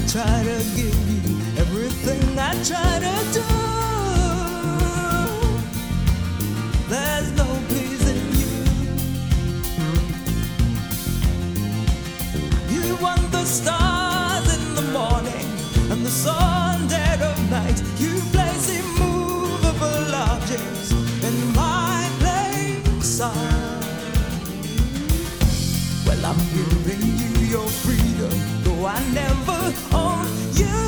try to give you everything I try to do. There's no pleasing you. You want the stars in the morning and the sun dead of night. You place immovable objects in my place. Well, I'm giving you your freedom, though I never own you,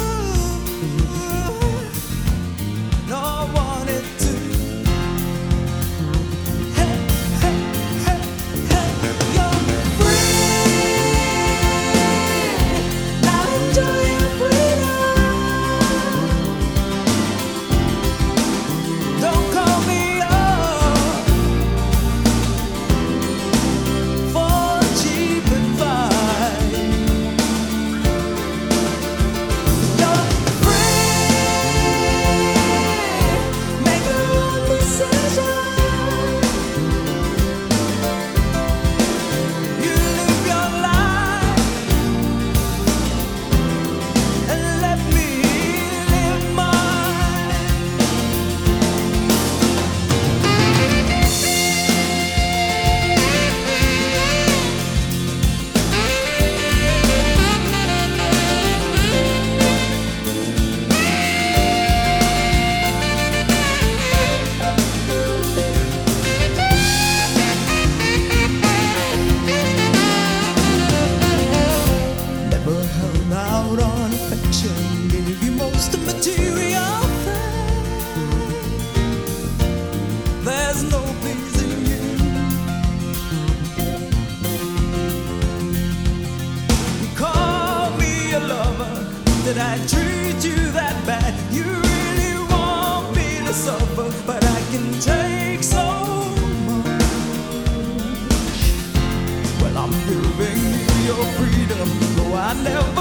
nor wanted to. Hey, hey, hey, hey, you're free. Now enjoy your freedom. Don't call me up for cheap advice. You're free. Make your own decision. You live your life and let me live mine. Never held out on affection, gave you most of material things. There's no pleasing you. You call me a lover, did I treat you that bad? You really want me to suffer, but I can take so much. Well, I'm giving you your freedom, though I never